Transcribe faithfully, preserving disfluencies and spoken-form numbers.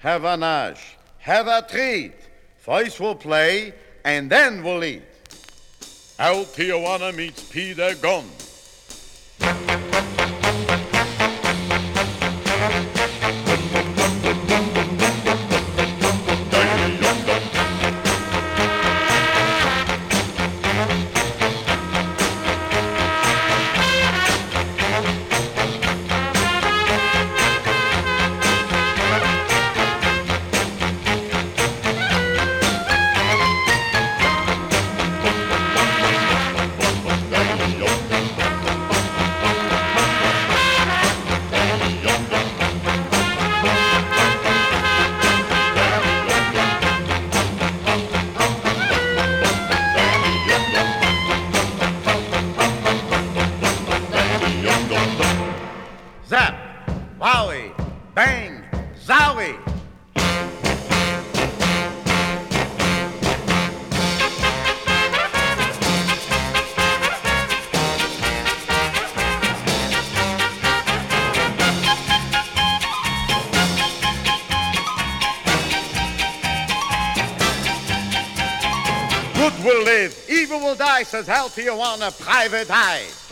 have a nash, have a treat. First we'll play, and then we'll eat. Al Tijuana meets Peter Gunn. Zap, wowie, bang, zowie. Good will live, evil will die, says Al Tijuana Private Eye.